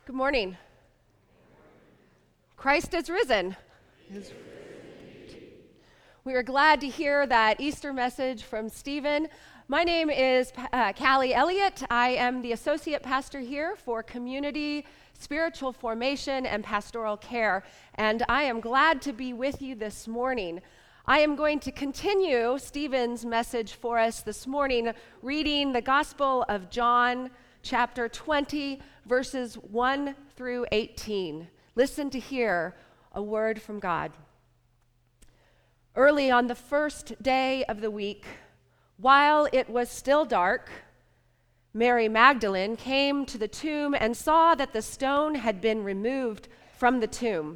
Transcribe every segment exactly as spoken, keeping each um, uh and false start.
Good morning. Christ is risen. We are glad to hear that Easter message from Stephen. My name is uh, Callie Elliott. I am the associate pastor here for community, spiritual formation, and pastoral care, and I am glad to be with you this morning. I am going to continue Stephen's message for us this morning, reading the Gospel of John, chapter twenty, verses one through eighteen. Listen to hear a word from God. Early on the first day of the week, while it was still dark, Mary Magdalene came to the tomb and saw that the stone had been removed from the tomb.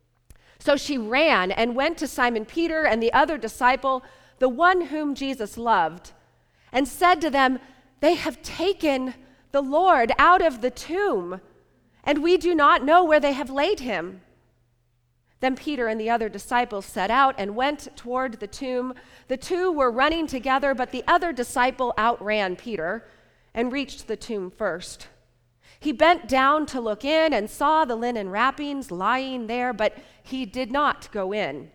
So she ran and went to Simon Peter and the other disciple, the one whom Jesus loved, and said to them, "They have taken the Lord out of the tomb, and we do not know where they have laid him." Then Peter and the other disciples set out and went toward the tomb. The two were running together, but the other disciple outran Peter and reached the tomb first. He bent down to look in and saw the linen wrappings lying there, but he did not go in.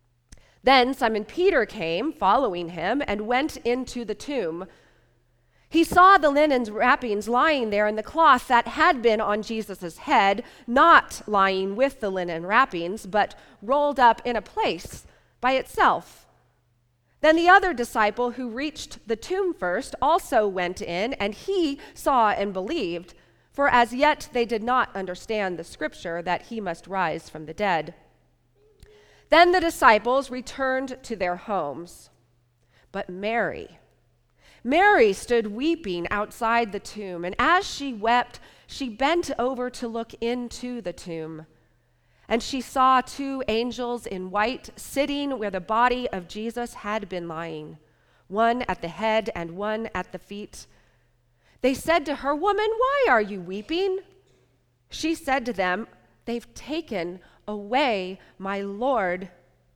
Then Simon Peter came, following him, and went into the tomb. He saw the linen wrappings lying there and the cloth that had been on Jesus' head, not lying with the linen wrappings, but rolled up in a place by itself. Then the other disciple who reached the tomb first also went in, and he saw and believed, for as yet they did not understand the scripture that he must rise from the dead. Then the disciples returned to their homes. But Mary, Mary stood weeping outside the tomb, and as she wept, she bent over to look into the tomb. And she saw two angels in white sitting where the body of Jesus had been lying, one at the head and one at the feet. They said to her, "Woman, why are you weeping?" She said to them, "They've taken away my Lord,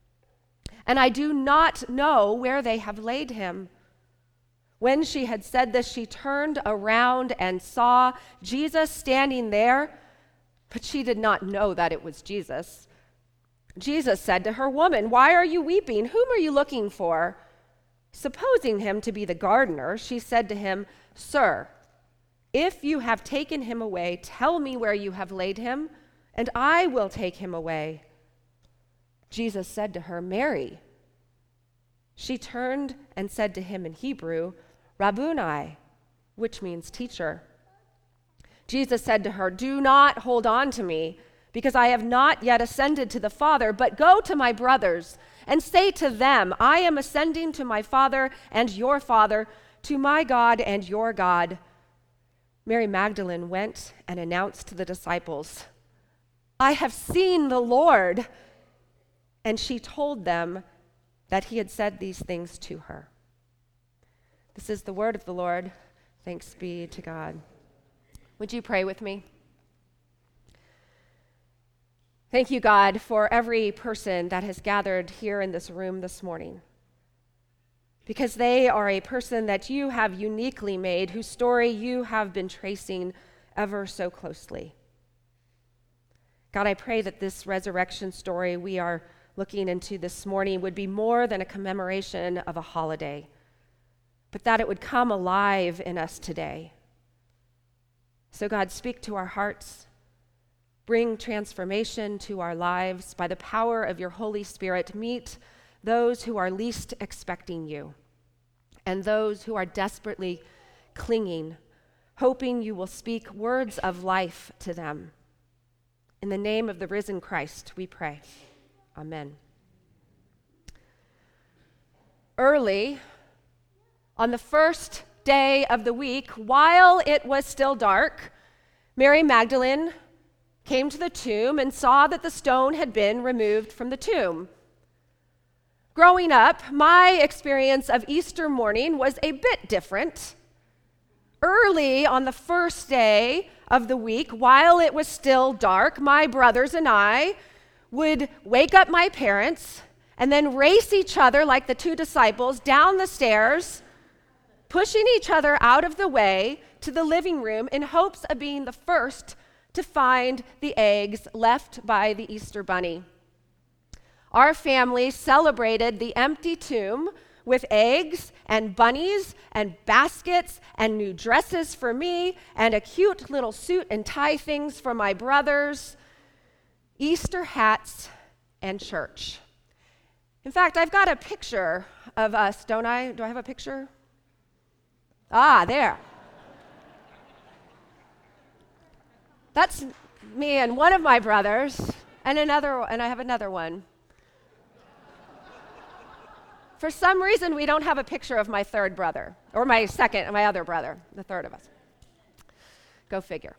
and I do not know where they have laid him." When she had said this, she turned around and saw Jesus standing there, but she did not know that it was Jesus. Jesus said to her, "Woman, why are you weeping? Whom are you looking for?" Supposing him to be the gardener, she said to him, "Sir, if you have taken him away, tell me where you have laid him, and I will take him away." Jesus said to her, "Mary." She turned and said to him in Hebrew, "Rabboni," which means teacher. Jesus said to her, "Do not hold on to me, because I have not yet ascended to the Father, but go to my brothers and say to them, I am ascending to my Father and your Father, to my God and your God." Mary Magdalene went and announced to the disciples, "I have seen the Lord." And she told them that he had said these things to her. This is the word of the Lord. Thanks be to God. Would you pray with me? Thank you, God, for every person that has gathered here in this room this morning, because they are a person that you have uniquely made, whose story you have been tracing ever so closely. God, I pray that this resurrection story we are looking into this morning would be more than a commemoration of a holiday, but that it would come alive in us today. So God, speak to our hearts, bring transformation to our lives by the power of your Holy Spirit. Meet those who are least expecting you and those who are desperately clinging, hoping you will speak words of life to them. In the name of the risen Christ, we pray. Amen. Early on the first day of the week, while it was still dark, Mary Magdalene came to the tomb and saw that the stone had been removed from the tomb. Growing up, my experience of Easter morning was a bit different. Early on the first day of the week, while it was still dark, my brothers and I would wake up my parents and then race each other like the two disciples down the stairs, pushing each other out of the way to the living room in hopes of being the first to find the eggs left by the Easter bunny. Our family celebrated the empty tomb with eggs and bunnies and baskets and new dresses for me and a cute little suit and tie things for my brothers, Easter hats, and church. In fact, I've got a picture of us, don't I? Do I have a picture? Ah, there. That's me and one of my brothers, and another, and I have another one. For some reason, we don't have a picture of my third brother, or my second, my other brother, the third of us. Go figure.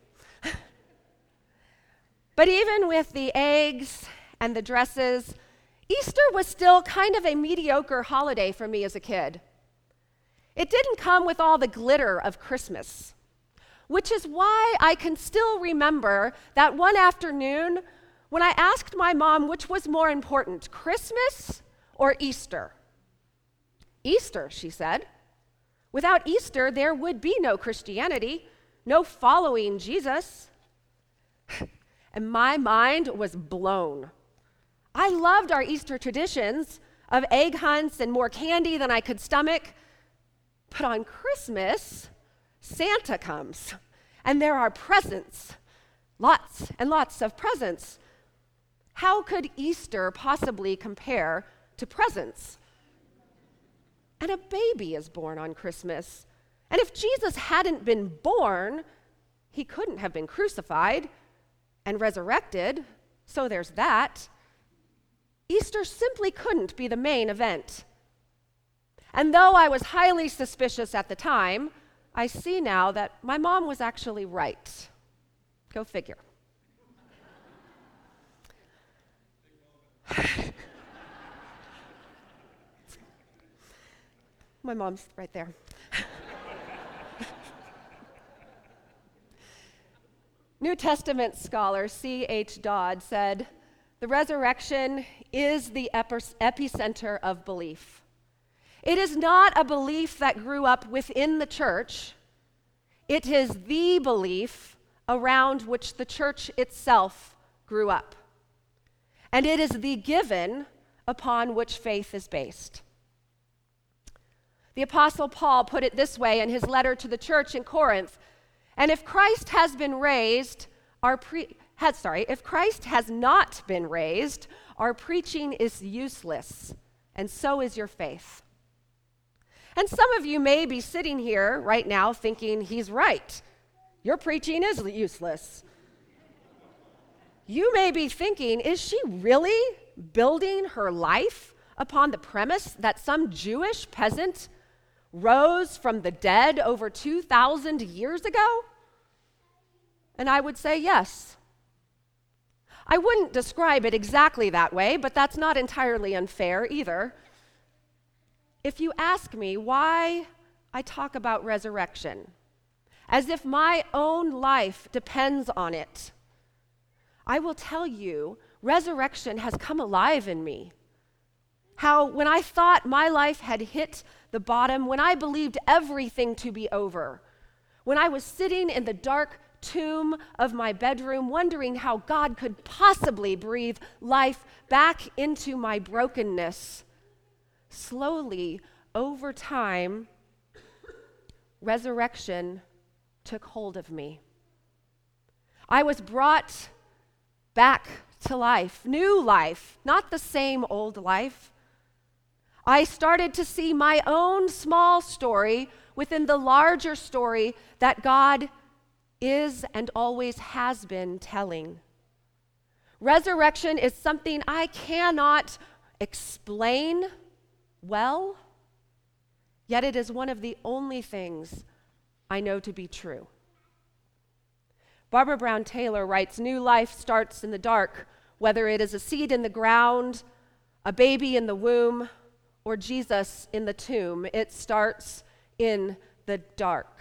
But even with the eggs and the dresses, Easter was still kind of a mediocre holiday for me as a kid. It didn't come with all the glitter of Christmas, which is why I can still remember that one afternoon when I asked my mom which was more important, Christmas or Easter. Easter, she said. Without Easter, there would be no Christianity, no following Jesus. And my mind was blown. I loved our Easter traditions of egg hunts and more candy than I could stomach. But on Christmas, Santa comes, and there are presents, lots and lots of presents. How could Easter possibly compare to presents? And a baby is born on Christmas. And if Jesus hadn't been born, he couldn't have been crucified and resurrected, so there's that. Easter simply couldn't be the main event. And though I was highly suspicious at the time, I see now that my mom was actually right. Go figure. My mom's right there. New Testament scholar C H Dodd said, "The resurrection is the epicenter of belief. It is not a belief that grew up within the church. It is the belief around which the church itself grew up. And it is the given upon which faith is based." The Apostle Paul put it this way in his letter to the church in Corinth, "And if Christ has been raised, our pre- has, sorry, if Christ has not been raised, our preaching is useless, and so is your faith." And some of you may be sitting here right now thinking, he's right. Your preaching is useless. You may be thinking, is she really building her life upon the premise that some Jewish peasant rose from the dead over two thousand years ago? And I would say yes. I wouldn't describe it exactly that way, but that's not entirely unfair either. If you ask me why I talk about resurrection, as if my own life depends on it, I will tell you resurrection has come alive in me. How when I thought my life had hit the bottom, when I believed everything to be over, when I was sitting in the dark tomb of my bedroom wondering how God could possibly breathe life back into my brokenness, slowly, over time, resurrection took hold of me. I was brought back to life, new life, not the same old life. I started to see my own small story within the larger story that God is and always has been telling. Resurrection is something I cannot explain well, yet it is one of the only things I know to be true. Barbara Brown Taylor writes, "New life starts in the dark, whether it is a seed in the ground, a baby in the womb, or Jesus in the tomb. It starts in the dark."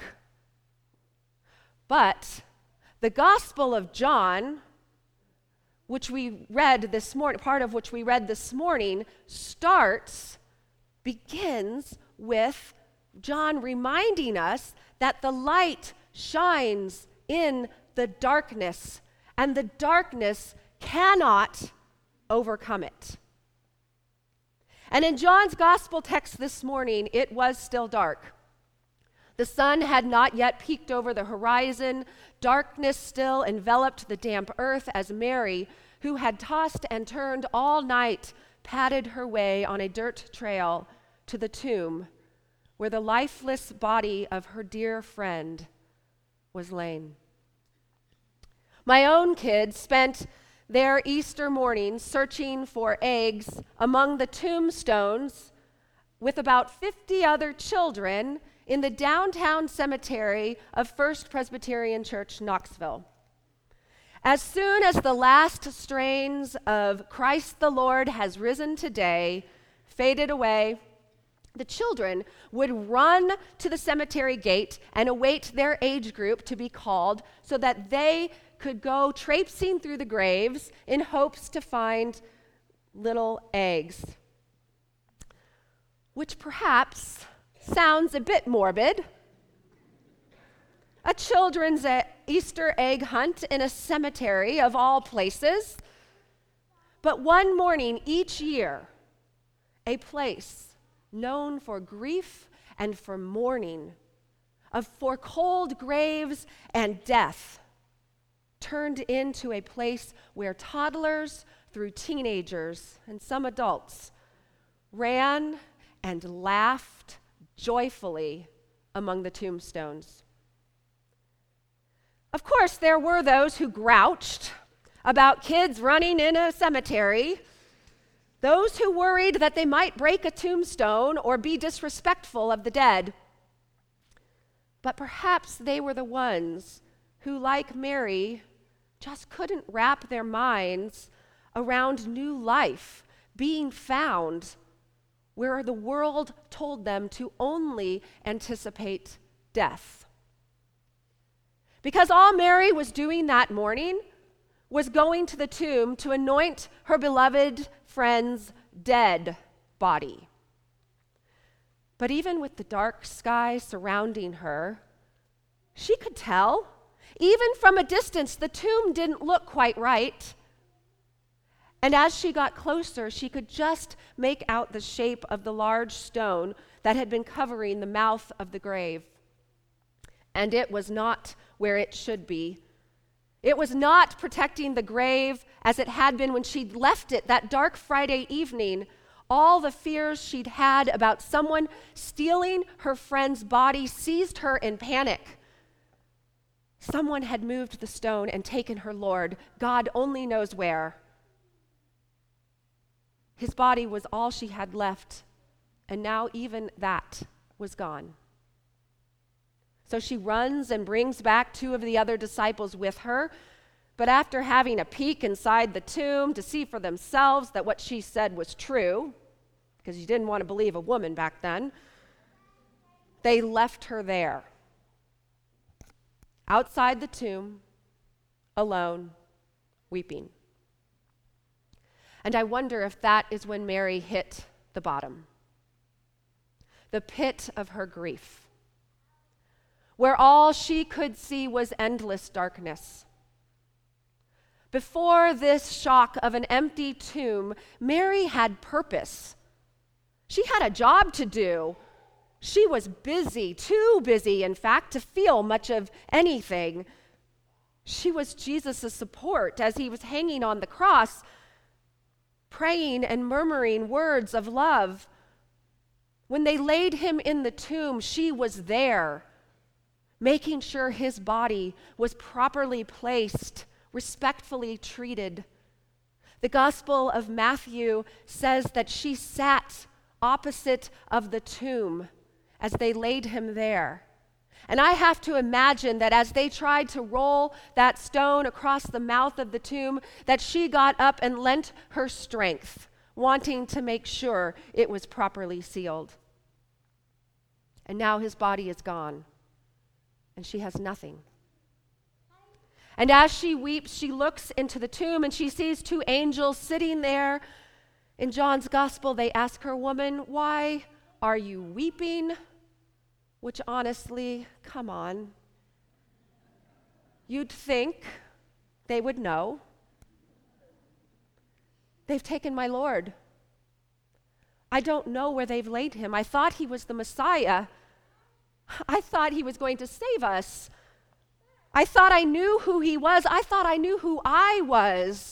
But the Gospel of John, which we read this morning, part of which we read this morning, starts, begins with John reminding us that the light shines in the darkness, and the darkness cannot overcome it. And in John's gospel text this morning, it was still dark. The sun had not yet peeked over the horizon. Darkness still enveloped the damp earth as Mary, who had tossed and turned all night, padded her way on a dirt trail to the tomb where the lifeless body of her dear friend was lain. My own kids spent their Easter morning searching for eggs among the tombstones with about fifty other children in the downtown cemetery of First Presbyterian Church, Knoxville. As soon as the last strains of Christ the Lord has risen today faded away, the children would run to the cemetery gate and await their age group to be called so that they could go traipsing through the graves in hopes to find little eggs, which perhaps sounds a bit morbid. A children's Easter egg hunt in a cemetery of all places. But one morning each year, a place known for grief and for mourning, of for cold graves and death, turned into a place where toddlers through teenagers and some adults ran and laughed joyfully among the tombstones. Of course, there were those who grouched about kids running in a cemetery, those who worried that they might break a tombstone or be disrespectful of the dead. But perhaps they were the ones who, like Mary, just couldn't wrap their minds around new life being found where the world told them to only anticipate death. Because all Mary was doing that morning was going to the tomb to anoint her beloved friend's dead body. But even with the dark sky surrounding her, she could tell, even from a distance, the tomb didn't look quite right. And as she got closer, she could just make out the shape of the large stone that had been covering the mouth of the grave. And it was not where it should be. It was not protecting the grave as it had been when she'd left it that dark Friday evening. All the fears she'd had about someone stealing her friend's body seized her in panic. Someone had moved the stone and taken her Lord, God only knows where. His body was all she had left, and now even that was gone. So she runs and brings back two of the other disciples with her, but after having a peek inside the tomb to see for themselves that what she said was true, because you didn't want to believe a woman back then, they left her there, outside the tomb, alone, weeping. And I wonder if that is when Mary hit the bottom, the pit of her grief, where all she could see was endless darkness. Before this shock of an empty tomb, Mary had purpose. She had a job to do. She was busy, too busy, in fact, to feel much of anything. She was Jesus' support as he was hanging on the cross, praying and murmuring words of love. When they laid him in the tomb, she was there, making sure his body was properly placed, respectfully treated. The Gospel of Matthew says that she sat opposite of the tomb as they laid him there. And I have to imagine that as they tried to roll that stone across the mouth of the tomb, that she got up and lent her strength, wanting to make sure it was properly sealed. And now his body is gone, and she has nothing. And as she weeps, she looks into the tomb, and she sees two angels sitting there. In John's gospel, they ask her, "Woman, why are you weeping?" Which honestly, come on. You'd think they would know. They've taken my Lord. I don't know where they've laid him. I thought he was the Messiah. I thought he was going to save us. I thought I knew who he was. I thought I knew who I was.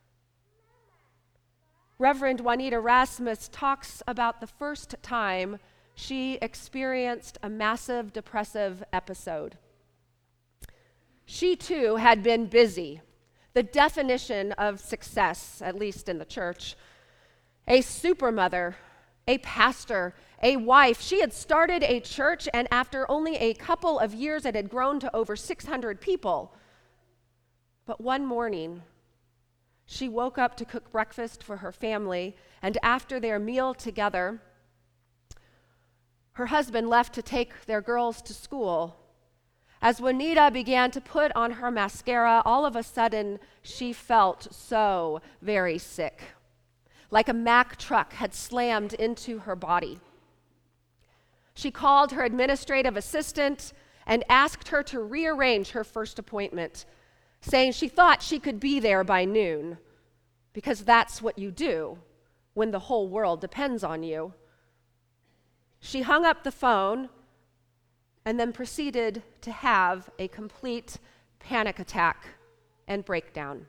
Reverend Juanita Rasmus talks about the first time she experienced a massive depressive episode. She too had been busy, the definition of success, at least in the church. A supermother, a pastor, a wife. She had started a church, and after only a couple of years, it had grown to over six hundred people. But one morning, she woke up to cook breakfast for her family, and after their meal together, her husband left to take their girls to school. As Juanita began to put on her mascara, all of a sudden, she felt so very sick, like a Mack truck had slammed into her body. She called her administrative assistant and asked her to rearrange her first appointment, saying she thought she could be there by noon, because that's what you do when the whole world depends on you. She hung up the phone and then proceeded to have a complete panic attack and breakdown.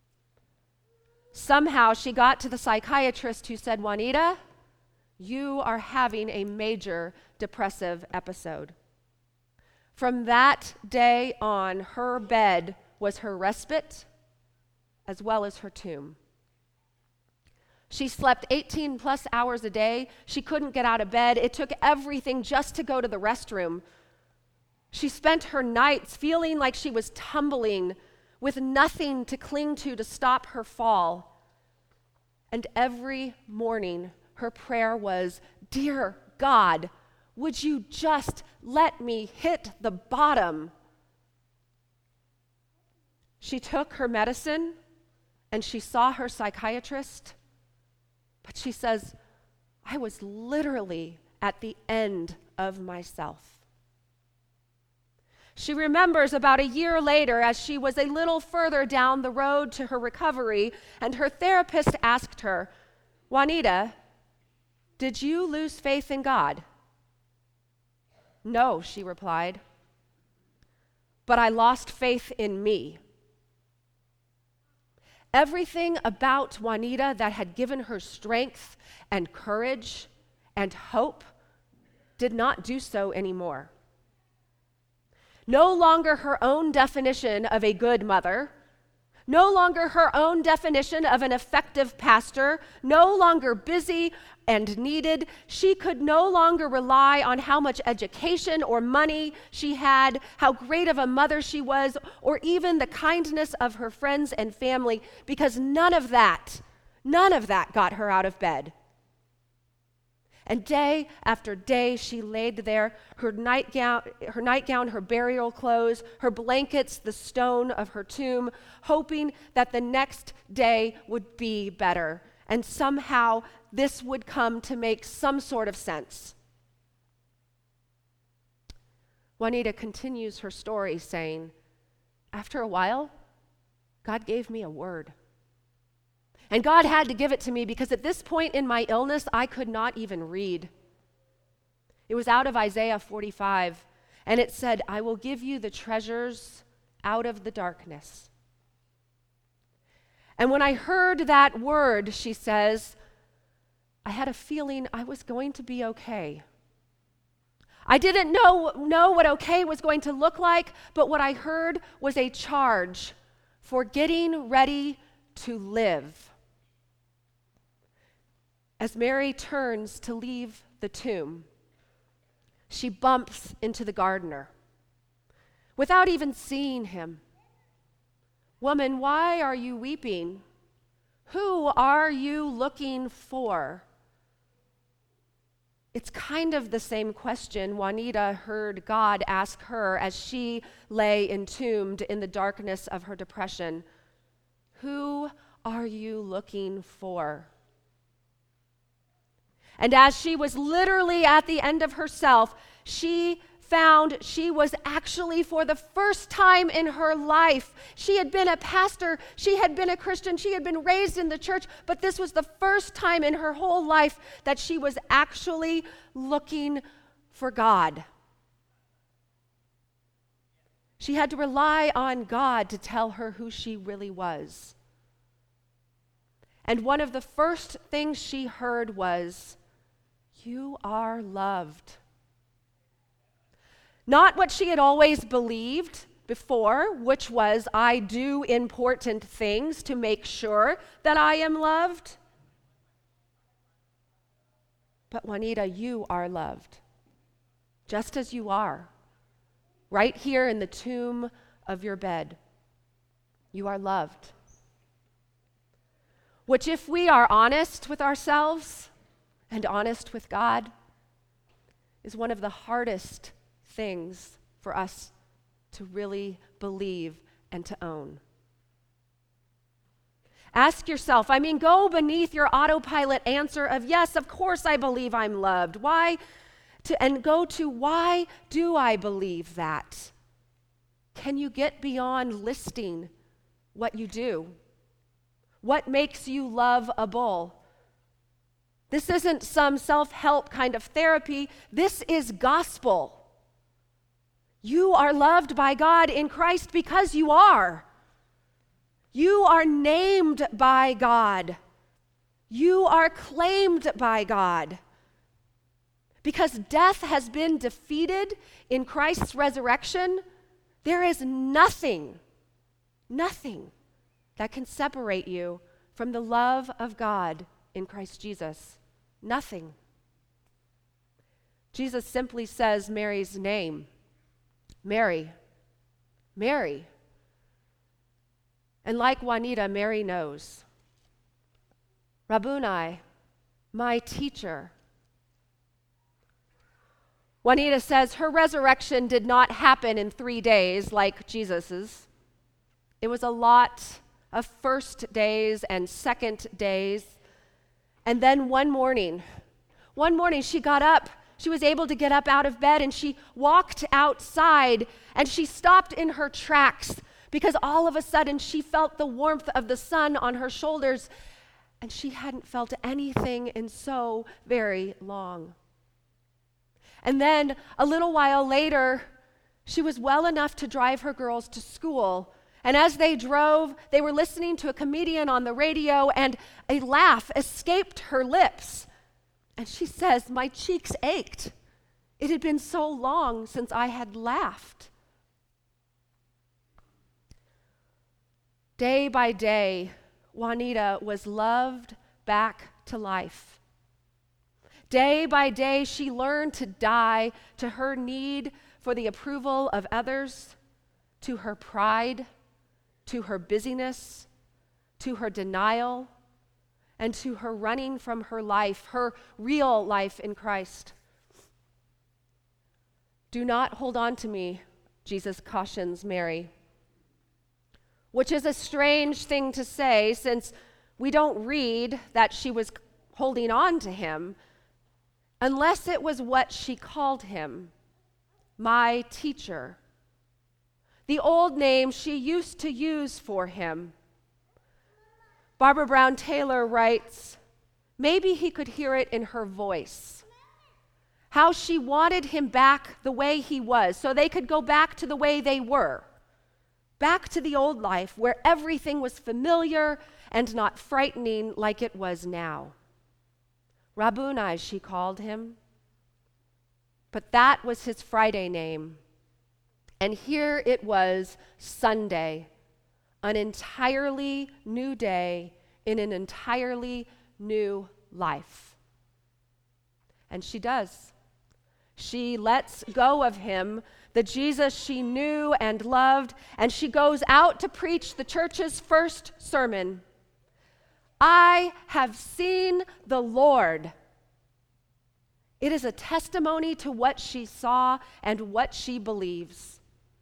Somehow she got to the psychiatrist, who said, "Juanita, you are having a major depressive episode." From that day on, her bed was her respite as well as her tomb. She slept eighteen plus hours a day. She couldn't get out of bed. It took everything just to go to the restroom. She spent her nights feeling like she was tumbling with nothing to cling to to stop her fall. And every morning, her prayer was, "Dear God, would you just let me hit the bottom?" She took her medicine and she saw her psychiatrist, but she says, "I was literally at the end of myself." She remembers about a year later, as she was a little further down the road to her recovery, and her therapist asked her, "Juanita, did you lose faith in God?" "No," she replied, "but I lost faith in me." Everything about Juanita that had given her strength and courage and hope did not do so anymore. No longer her own definition of a good mother, no longer her own definition of an effective pastor, no longer busy and needed. She could no longer rely on how much education or money she had, how great of a mother she was, or even the kindness of her friends and family, because none of that, none of that got her out of bed. And day after day, she laid there, her nightgown, her nightgown, her burial clothes, her blankets, the stone of her tomb, hoping that the next day would be better, and somehow this would come to make some sort of sense. Juanita continues her story saying, "After a while, God gave me a word. And God had to give it to me because at this point in my illness, I could not even read. It was out of Isaiah forty-five, and it said, 'I will give you the treasures out of the darkness.' And when I heard that word," she says, "I had a feeling I was going to be okay. I didn't know, know what okay was going to look like, but what I heard was a charge for getting ready to live." As Mary turns to leave the tomb, she bumps into the gardener without even seeing him. "Woman, why are you weeping? Who are you looking for?" It's kind of the same question Juanita heard God ask her as she lay entombed in the darkness of her depression. Who are you looking for? And as she was literally at the end of herself, she found she was actually, for the first time in her life, she had been a pastor, she had been a Christian, she had been raised in the church, but this was the first time in her whole life that she was actually looking for God. She had to rely on God to tell her who she really was. And one of the first things she heard was, "You are loved." Not what she had always believed before, which was, I do important things to make sure that I am loved. But Juanita, you are loved, just as you are, right here in the tomb of your bed. You are loved. Which, if we are honest with ourselves and honest with God, is one of the hardest things for us to really believe and to own. Ask yourself, I mean, go beneath your autopilot answer of, yes, of course I believe I'm loved. Why? To, and go to, why do I believe that? Can you get beyond listing what you do? What makes you lovable? This isn't some self-help kind of therapy. This is gospel. You are loved by God in Christ because you are. You are named by God. You are claimed by God. Because death has been defeated in Christ's resurrection, there is nothing, nothing that can separate you from the love of God in Christ Jesus. Nothing. Jesus simply says Mary's name. Mary. Mary. And like Juanita, Mary knows. Rabboni, my teacher. Juanita says her resurrection did not happen in three days like Jesus's. It was a lot of first days and second days. And then one morning, one morning she got up. She was able to get up out of bed and she walked outside and she stopped in her tracks because all of a sudden she felt the warmth of the sun on her shoulders and she hadn't felt anything in so very long. And then a little while later, she was well enough to drive her girls to school. And as they drove, they were listening to a comedian on the radio and a laugh escaped her lips. And she says, my cheeks ached. It had been so long since I had laughed. Day by day, Juanita was loved back to life. Day by day, she learned to die to her need for the approval of others, to her pride, to her busyness, to her denial, and to her running from her life, her real life in Christ. Do not hold on to me, Jesus cautions Mary, which is a strange thing to say since we don't read that she was holding on to him unless it was what she called him, my teacher, the old name she used to use for him. Barbara Brown Taylor writes, maybe he could hear it in her voice, how she wanted him back the way he was so they could go back to the way they were, back to the old life where everything was familiar and not frightening like it was now. Rabboni, she called him. But that was his Friday name. And here it was Sunday, an entirely new day in an entirely new life. And she does. She lets go of him, the Jesus she knew and loved, and she goes out to preach the church's first sermon. I have seen the Lord. It is a testimony to what she saw and what she believes.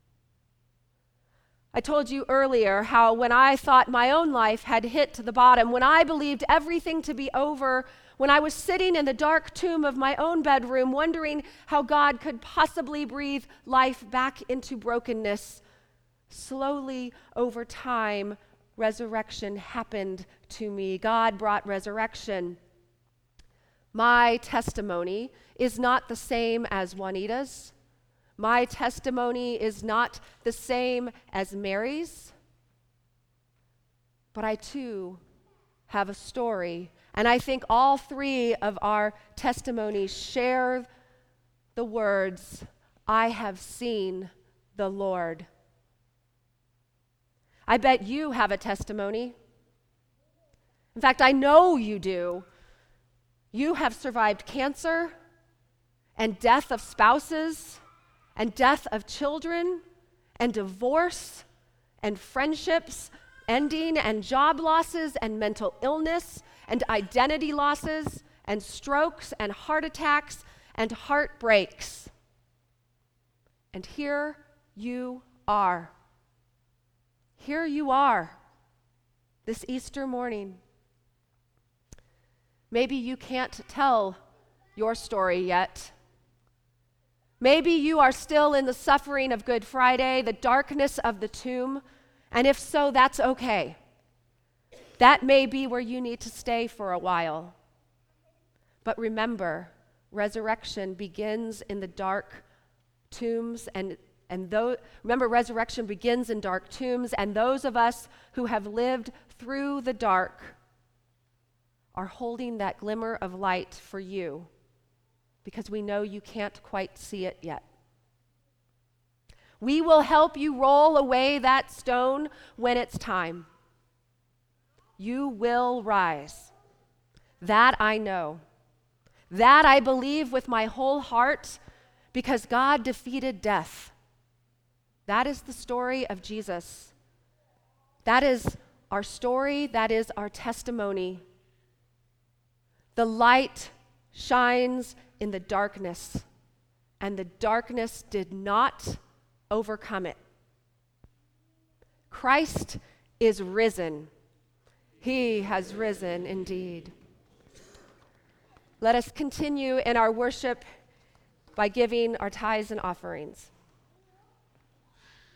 I told you earlier how when I thought my own life had hit the bottom, when I believed everything to be over, when I was sitting in the dark tomb of my own bedroom, wondering how God could possibly breathe life back into brokenness, slowly over time, resurrection happened to me. God brought resurrection. My testimony is not the same as Juanita's. My testimony is not the same as Mary's. But I too have a story. And I think all three of our testimonies share the words, I have seen the Lord. I bet you have a testimony. In fact, I know you do. You have survived cancer and death of spouses and death of children and divorce and friendships ending and job losses and mental illness and identity losses and strokes and heart attacks and heartbreaks. And here you are. Here you are this Easter morning. Maybe you can't tell your story yet. Maybe you are still in the suffering of Good Friday, the darkness of the tomb, and if so, that's okay. That may be where you need to stay for a while. But remember, resurrection begins in the dark tombs, and, and though, remember, resurrection begins in dark tombs, and those of us who have lived through the dark are holding that glimmer of light for you, because we know you can't quite see it yet. We will help you roll away that stone when it's time. You will rise. That I know. That I believe with my whole heart, because God defeated death. That is the story of Jesus. That is our story. That is our testimony. The light shines in the darkness, and the darkness did not overcome it. Christ is risen. He has risen indeed. Let us continue in our worship by giving our tithes and offerings.